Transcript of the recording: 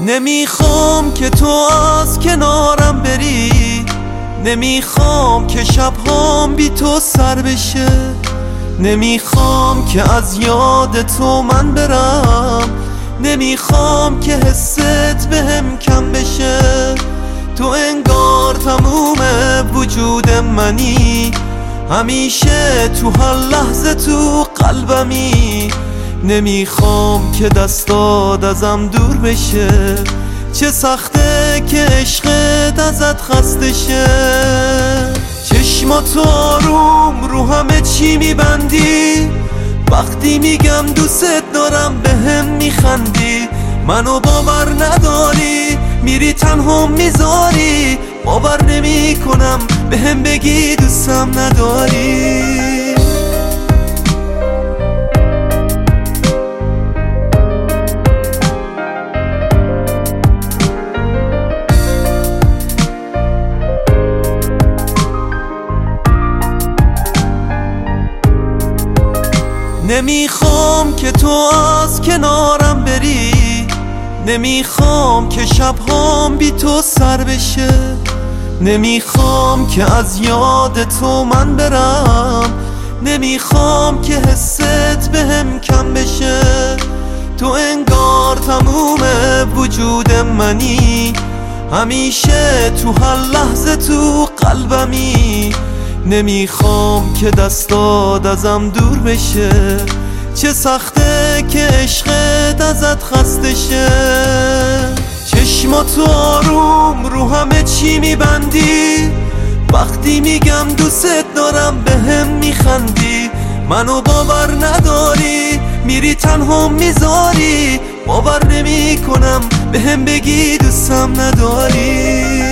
نمیخوام که تو از کنارم بری، نمیخوام که شبهام بی تو سر بشه، نمیخوام که از یاد تو من برم، نمیخوام که حست بهم کم بشه. تو انگار تموم وجود منی، همیشه تو هر لحظه تو قلبمی. نمیخوام که دستات ازم دور بشه، چه سخته که عشقت ازت خسته شه. چشماتو آروم رو همه چی میبندی، وقتی میگم دوست دارم بهم میخندی. منو باور نداری، میری تنها میذاری، باور نمی کنم بهم بگی دوستم نداری. نمیخوام که تو از کنارم بری، نمیخوام که شبهام بی تو سر بشه، نمیخوام که از یاد تو من برم، نمیخوام که حست بهم کم بشه. تو انگار تموم وجود منی، همیشه تو هر لحظه تو قلبمی. نمیخوام که دستات ازم دور بشه، چه سخته که عشقت ازت خسته شه. چشماتو آروم رو همه چی میبندی، وقتی میگم دوست دارم بهم میخندی. منو باور نداری، میری تنها میذاری، باور نمی کنم بهم بگی دوستم نداری.